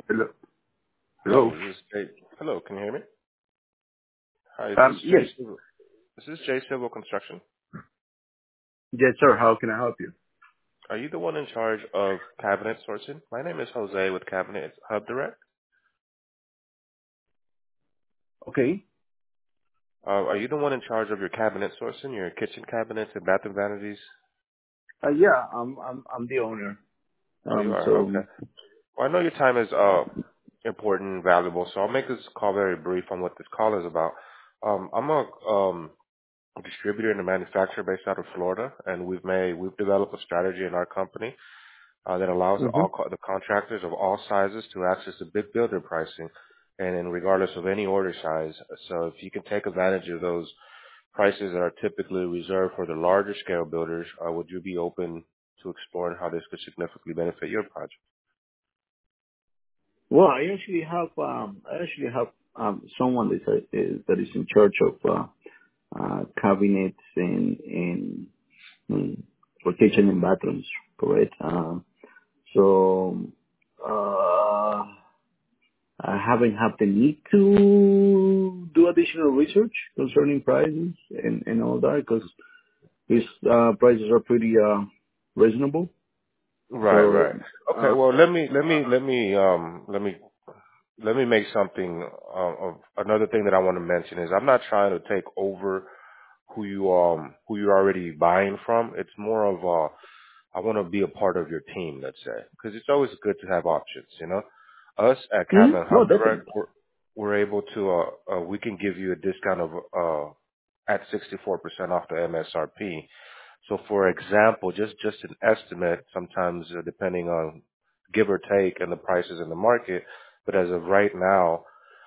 Hello. Hello. Hello, this is Jay. Hello, can you hear me? Hi, is this Yes. Jay Civil? Is this Jay Civil Construction? Yes, sir. How can I help you? Are you the one in charge of cabinet sourcing? My name is Jose with Cabinet Hub Direct. Okay. Are you the one in charge of your cabinet sourcing, your kitchen cabinets and bathroom vanities? Yeah, I'm the owner. Oh, you are? So. Okay. Well, I know your time is important and valuable, so I'll make this call very brief on what this call is about. I'm a distributor and a manufacturer based out of Florida, and we've developed a strategy in our company that allows Hmm. the contractors of all sizes to access the big builder pricing, and in regardless of any order size. So if you can take advantage of those prices that are typically reserved for the larger scale builders, would you be open to exploring how this could significantly benefit your project? Well, I actually have someone that is in charge of cabinets in for kitchen and bathrooms, correct? So uh, I haven't had the need to do additional research concerning prices and all that because his prices are pretty reasonable. Right, So right. Okay. uh, Well, let me make something. Of another thing that I want to mention is I'm not trying to take over who you're already buying from. It's more of I want to be a part of your team, let's say, because it's always good to have options. You know, us at Cabinet no, Hub Direct, definitely. we're able to we can give you a discount of at 64% off the MSRP. So, for example, just an estimate, sometimes depending on give or take and the prices in the market, but as of right now,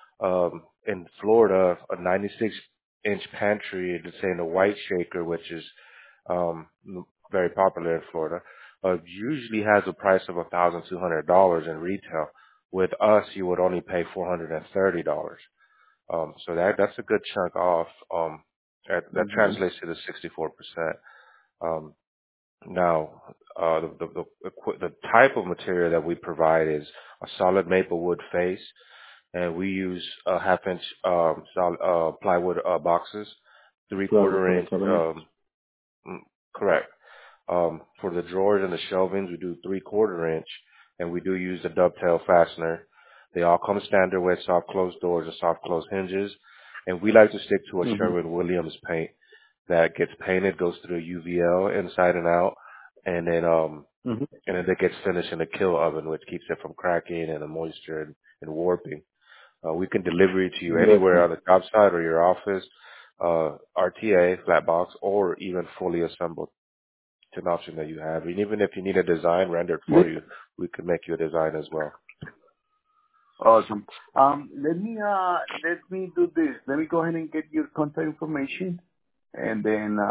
in Florida, a 96-inch pantry, let's say in a white shaker, which is um, very popular in Florida, usually has a price of $1,200 in retail. With us, you would only pay $430. So that's a good chunk off. That Hmm. translates to the 64%. Um, now, the type of material that we provide is a solid maple wood face, and we use half-inch solid plywood boxes, Flower three-quarter for the inch. cabinet. Correct. For the drawers and the shelvings, we do 3/4 inch, and we do use the dovetail fastener. They all come standard with soft close doors or soft close hinges, and we like to stick to a Hmm. Sherwin-Williams paint that gets painted, goes through a UVL inside and out, and then Hmm. it gets finished in a kill oven, which keeps it from cracking and the moisture and warping. We can deliver it to you anywhere Definitely. on the job site or your office, RTA, flat box, or even fully assembled. It's an option that you have. And even if you need a design rendered for Li- you, we can make you a design as well. Awesome. Let me do this. Let me go ahead and get your contact information, and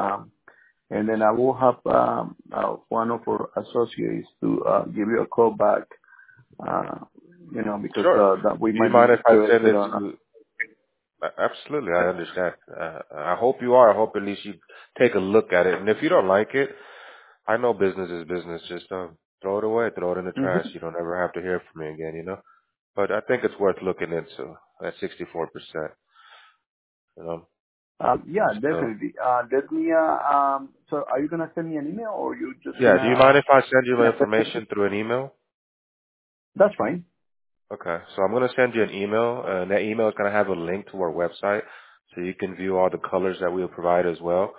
then I will have one of our associates to give you a call back. Uh, because Sure. that we Do you might be mind if I send interested it on. to? Absolutely, I understand. I hope you are. I hope at least you take a look at it. And if you don't like it, I know business is business. Just throw it away, throw it in the trash. Mhm. You don't ever have to hear from me again. But I think it's worth looking into at 64%. You know. Yeah, So definitely. Let me. So, are you gonna send me an email, or you just yeah. Do you gonna? mind if I send you the Yeah, information through an email? that's fine. Okay. So I'm going to send you an email, and that email is going to have a link to our website, so you can view all the colors that we'll provide as well,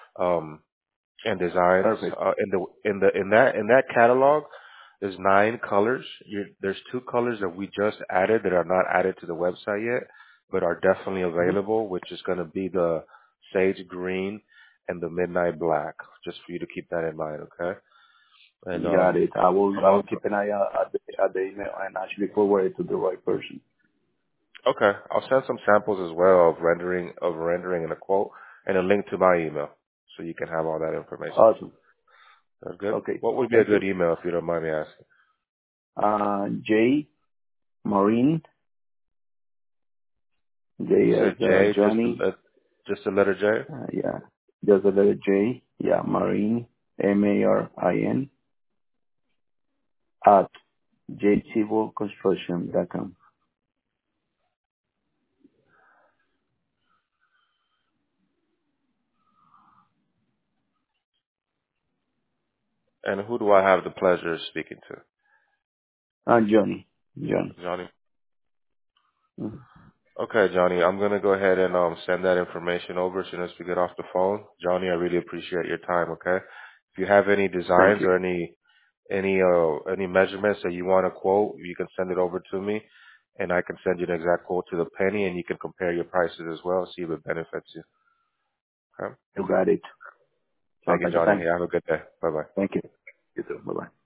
and designs. Perfect. In that catalog, there's 9 colors. There's 2 colors that we just added that are not added to the website yet, but are definitely Mhm. available, which is going to be the sage green and the midnight black. Just for you to keep that in mind, okay? And Got it. I will also, keep an eye out at the email and actually forward it to the right person. okay, I'll send some samples as well of rendering and a quote and a link to my email so you can have all that information. Awesome. That's good. Okay. What would be a Thank good you. email if you don't mind me asking? J Marine. You J as said J, Johnny. just the letter J. Yeah. Just the letter J. Yeah. Marine. Marin. jcivilconstruction.com. And who do I have the pleasure of speaking to? Johnny. Johnny. Johnny? Mhm. Okay, Johnny, I'm going to go ahead and send that information over as soon as we get off the phone. Johnny, I really appreciate your time, okay? If you have any Thank designs you. or any measurements that you want to quote, you can send it over to me, and I can send you an exact quote to the penny, and you can compare your prices as well, see if it benefits you. Okay? You got it. Thank Sounds you, like a Johnny. plan. You have a good day. Bye-bye. Thank you. You too. Bye-bye.